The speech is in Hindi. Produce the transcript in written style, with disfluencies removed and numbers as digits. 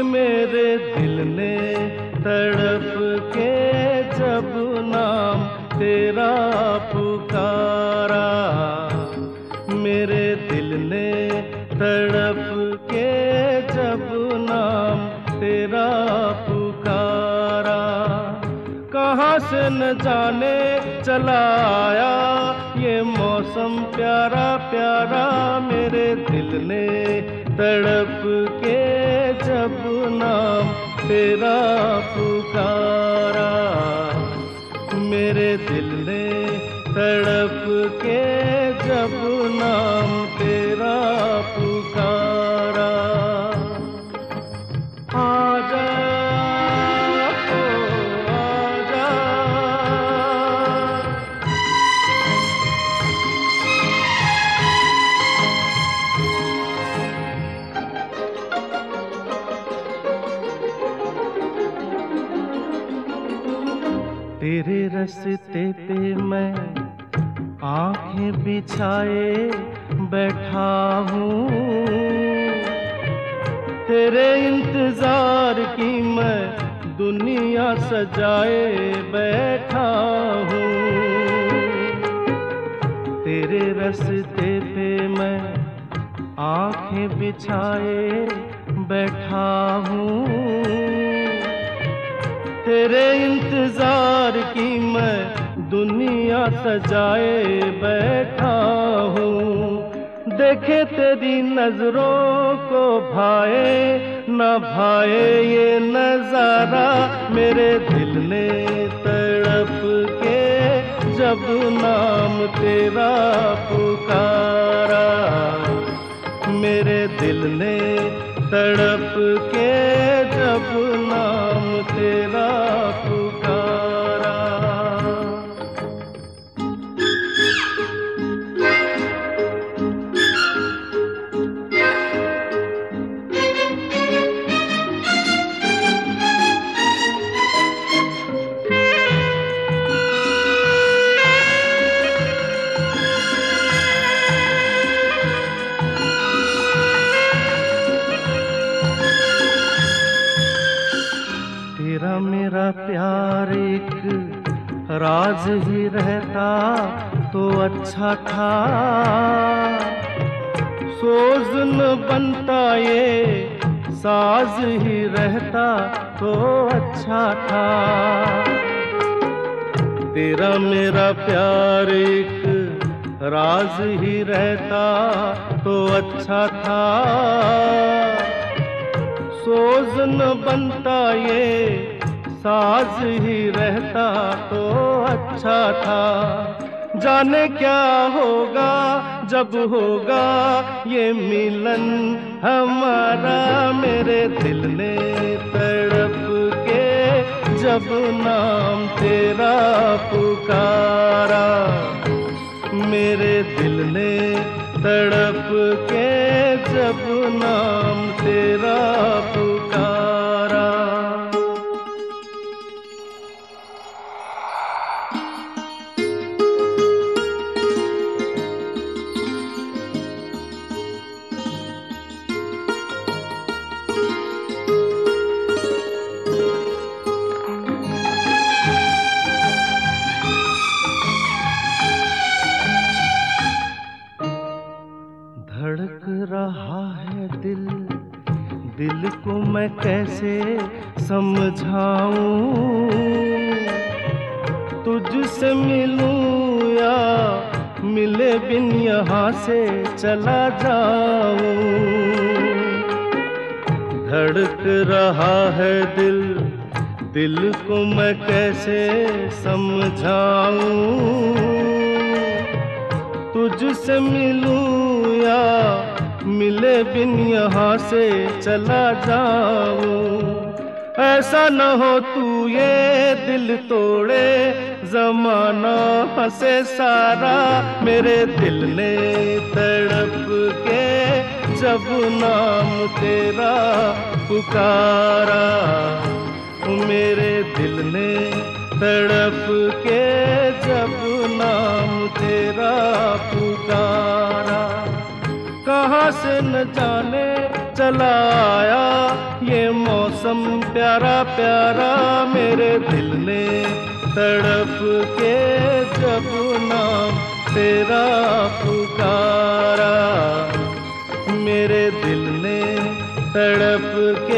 मेरे दिल ने तड़प के जब नाम तेरा पुकारा, मेरे दिल ने तड़प के जब नाम तेरा पुकारा। कहाँ से न जाने चला आया ये मौसम प्यारा प्यारा, मेरे दिल ने तड़प के जब नाम तेरा पुकारा, मेरे दिल ने तड़प के जब नाम तेरा पुकारा। आजा तेरे रास्ते पे मैं आंखें बिछाए बैठा हूँ, तेरे इंतजार की मैं दुनिया सजाए बैठा हूँ। तेरे रास्ते पे मैं आंखें बिछाए बैठा हूँ, तेरे इंतजार की मैं दुनिया सजाए बैठा हूँ। देखे तेरी नजरों को भाए न भाए ये नजारा, मेरे दिल ने तड़प के जब नाम तेरा पुकारा, मेरे दिल ने तड़प के जब नाम तेरा पुकारा। तेरा मेरा प्यार एक राज ही रहता तो अच्छा था, सोज न बनता ये साज ही रहता तो अच्छा था। तेरा मेरा प्यार एक राज ही रहता तो अच्छा था, सोज न बनता ये साज ही रहता तो अच्छा था। जाने क्या होगा जब होगा ये मिलन हमारा, मेरे दिल ने तड़प के जब नाम तेरा पुकारा, मेरे दिल ने तड़प के जब नाम तेरा पुकारा। धड़क रहा है दिल, दिल को मैं कैसे समझाऊं, तुझसे मिलूं या मिले बिन यहाँ से चला जाऊं। धड़क रहा है दिल, दिल को मैं कैसे समझाऊं, तुझसे मिलूं या मिले बिन यहाँ से चला जाऊं। ऐसा न हो तू ये दिल तोड़े, जमाना हंसे सारा, मेरे दिल ने तड़प के जब नाम तेरा पुकारा, मेरे दिल ने तड़प के जब नाम तेरा पुकारा। कहाँ से न जाने चला आया ये मौसम प्यारा प्यारा, मेरे दिल ने तड़प के जब नाम तेरा पुकारा, मेरे दिल ने तड़प के